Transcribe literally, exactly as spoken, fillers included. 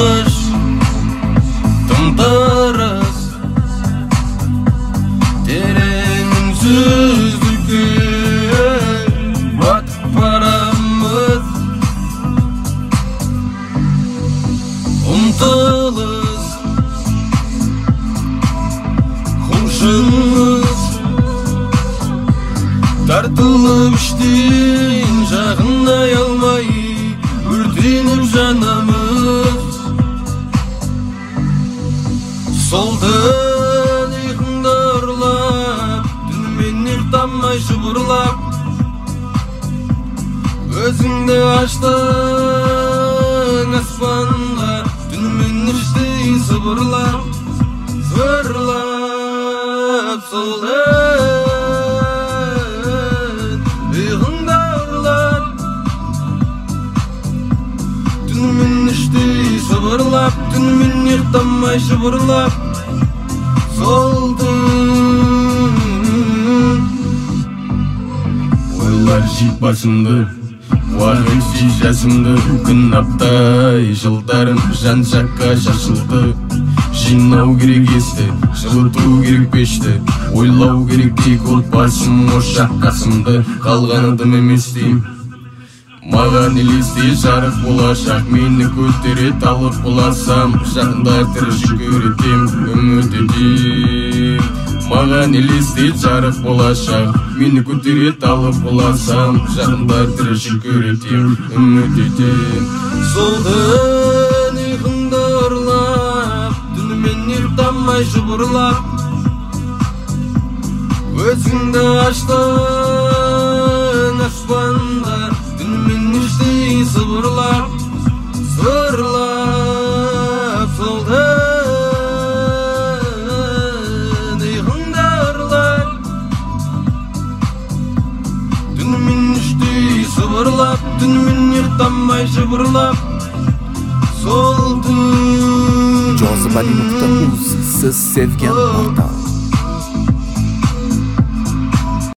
Umtılış tımtırız Derenin süzlükü batıp paramız Umtılız Huşumuz Tartılıp iştin Жағынай алмай Өртеніп жанамыз Солдың ұйқыңды ұрлап Түнімен ұйықтамай жыбырлап Өзіңді аштың аспанға Түнімен іштей сыбырлап Сырлап солдың ұйқыңды ұрлап Түнімен іштей сыбырлап Түнімен ұйықтамай жыбырлап Солдың Ойлар жиып басымды Уағым сүй жасымды Күн аптай жылдарым жан жаққа шашылды Жинау керек есті, жылыту керек пешті Ойлау керек тек отбасым, ошақ қасымды Қалғаны дым емес дейм Маған елесте жарық болашақ Мені көтере талып боласам Жақында тірші көретем, үміт етем Маған елесте жарық болашақ Мені көтере талып боласам Жақында тірші көретем, үміт етем Солдың ұйқыңды ұрлап Түнімен ұйықтамай жыбырлап Өзіңді аштың аспанға Түнімен іштей сыбырлап Сырлап солдың ұйқыңды ұрлап Түнімен іштей сыбырлап Түнімен ұйықтамай жыбырлап Солдың Jozibali nuqta uz siz sevgan ota